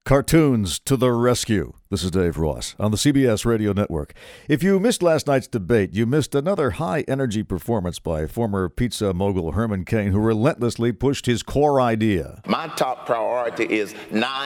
Cartoons to the rescue. This is Dave Ross on the CBS Radio Network. If you missed last night's debate, you missed another high-energy performance by former pizza mogul Herman Cain, who relentlessly pushed his core idea. My top priority is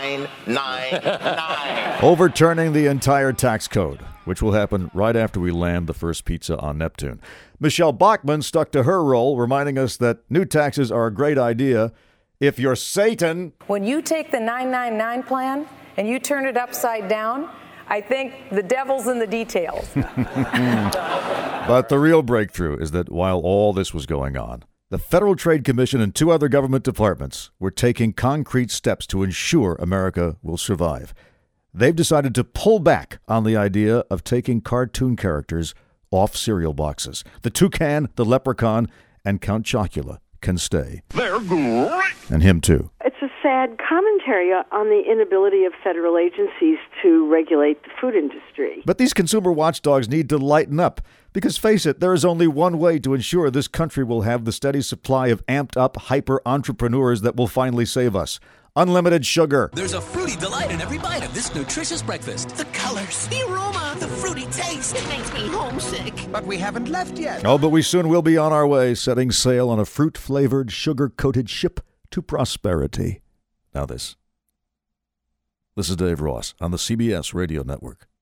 999. Overturning the entire tax code, which will happen right after we land the first pizza on Neptune. Michelle Bachmann stuck to her role, reminding us that new taxes are a great idea if you're Satan. When you take the 999 plan and you turn it upside down, I think the devil's in the details. But the real breakthrough is that while all this was going on, the Federal Trade Commission and two other government departments were taking concrete steps to ensure America will survive. They've decided to pull back on the idea of taking cartoon characters off cereal boxes. The toucan, the leprechaun, and Count Chocula can stay. They're great! And him too. It's a sad commentary on the inability of federal agencies to regulate the food industry. But these consumer watchdogs need to lighten up. Because face it, there is only one way to ensure this country will have the steady supply of amped-up hyper-entrepreneurs that will finally save us. Unlimited sugar. There's a fruity delight in every bite of this nutritious breakfast. The colors, the aroma, the fruity taste. It makes me homesick. But we haven't left yet. Oh, but we soon will be on our way, setting sail on a fruit-flavored, sugar-coated ship to prosperity. Now this. This is Dave Ross on the CBS Radio Network.